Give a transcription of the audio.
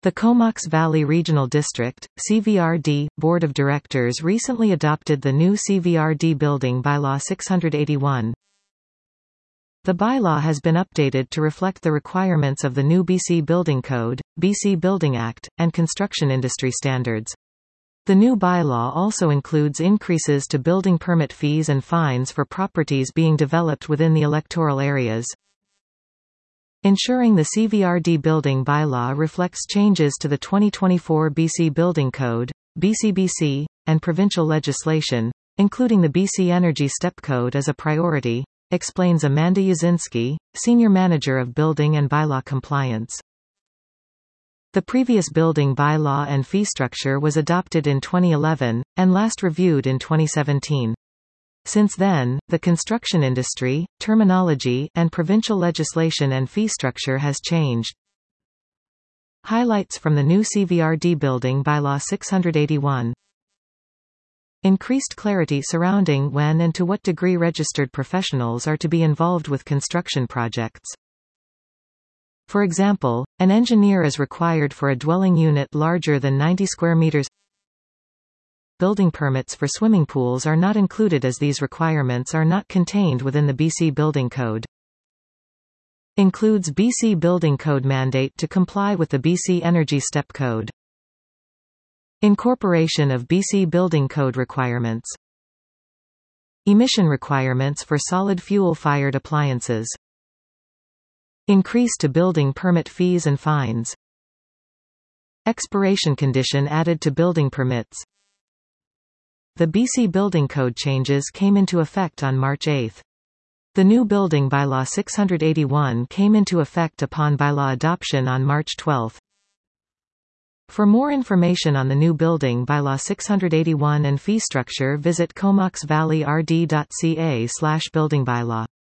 The Comox Valley Regional District, CVRD, Board of Directors recently adopted the new CVRD Building Bylaw 681. The bylaw has been updated to reflect the requirements of the new BC Building Code, BC Building Act, and construction industry standards. The new bylaw also includes increases to building permit fees and fines for properties being developed within the electoral areas. Ensuring the CVRD Building Bylaw reflects changes to the 2024 BC Building Code, BCBC, and provincial legislation, including the BC Energy Step Code as a priority, explains Amanda Yazinski, Senior Manager of Building and Bylaw Compliance. The previous building bylaw and fee structure was adopted in 2011, and last reviewed in 2017. Since then, the construction industry, terminology, and provincial legislation and fee structure has changed. Highlights from the new CVRD Building Bylaw 681. Increased clarity surrounding when and to what degree registered professionals are to be involved with construction projects. For example, an engineer is required for a dwelling unit larger than 90 square meters. Building permits for swimming pools are not included as these requirements are not contained within the BC Building Code. Includes BC Building Code mandate to comply with the BC Energy Step Code. Incorporation of BC Building Code requirements. Emission requirements for solid fuel-fired appliances. Increase to building permit fees and fines. Expiration condition added to building permits. The BC Building Code changes came into effect on March 8. The new Building Bylaw 681 came into effect upon bylaw adoption on March 12. For more information on the new Building Bylaw 681 and fee structure, visit comoxvalleyrd.ca/buildingbylaw.